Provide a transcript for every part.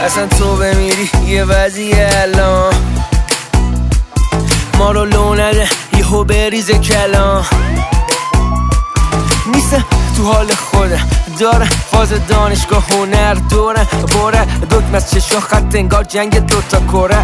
اصلا تو بمیری یه وضعیه الان ما رو لو نده یهو بریز کلام نیستم تو حال خودم دارم فاز دانشگاه هنر دورم باره دکمه از چشا خط انگار جنگ دوتا کره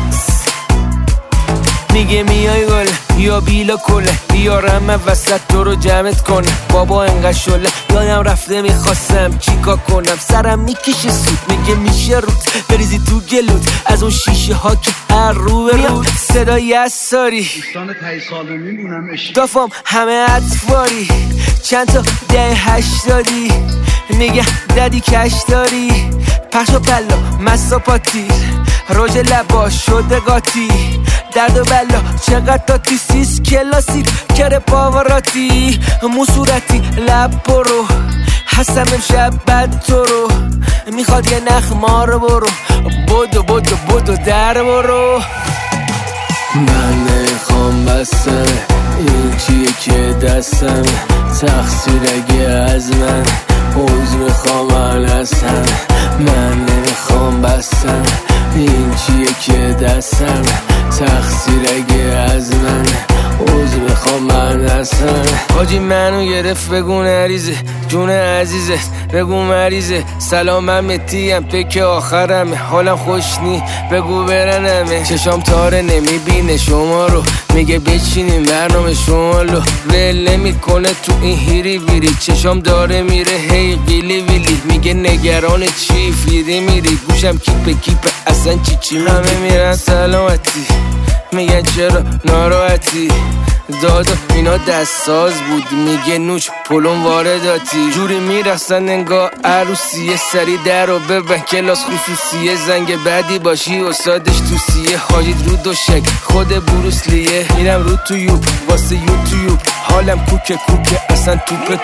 میگه میای گل یا بیلا کله بیارم وسط تو رو جمعت کنم بابا انقدر شله یادم رفته میخواستم چیکار کنم سرم میکشه سود میگه میشه روت بریزی تو گلوت از اون شیشه ها که هر رو به رو صدای اساری دوستان 5 سال میمونم دافام همه اطواری چند تا 10-80 نگه ددی کش داری پخش و پلا مساپاتی روژ لبا شده گاتی درد و بلا چقدر تاتی سیس کلاسی کره پاوراتی موصورتی لب برو هستم امشب بد تو رو میخواد یه نخ ما رو برو بدو در برو من نمیخوام بستم این چیه که دستم تقصیر اگه از من عوض میخوام هستم من نمیخوام بستم این چیه که دستم تقصیر اگه از من عوض میخوام هستم حاجی منو گرفت بگو نریزه جون عزیزه بگو مریضه سلامم متیم پک آخرمه حالم خوش نی بگو برنمه چشام تاره نمیبینه شما رو میگه بچینیم برنامه شمالو ول نمیکنه تو این هیری ویری چشام داره میره هی قیلی ویلی میگه نگران چی فیری میری گوشم کیپ اصلا چی همه میرن سلامتی میگن چرا ناراحتی داد اینا دستساز بود میگه نوش پلون وارداتی جوری میرسن انگار عروسیه سری در رو ببن کلاس خصوصیه زنگ بعدی باشی استادش توسیه حاجید رو دوشک خود بروسلیه میرم رو تویوب واسه یوتیوب حالم کوکه اصلا توپ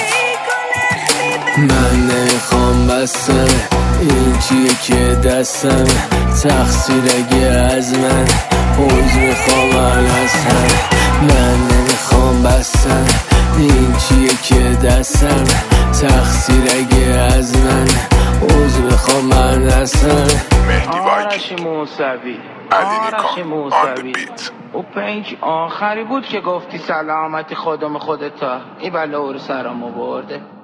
من نمیخوام بستم این چیه که دستم تقصیر اگه از من عوض میخوام هستم من نمیخوام بستم این چیه که دستم تقصیر اگه از من عوض میخوام هستم آرش موسوی او پنج آخری بود که گفتی سلامتی خودم خودتا این بلا رو سرمو برده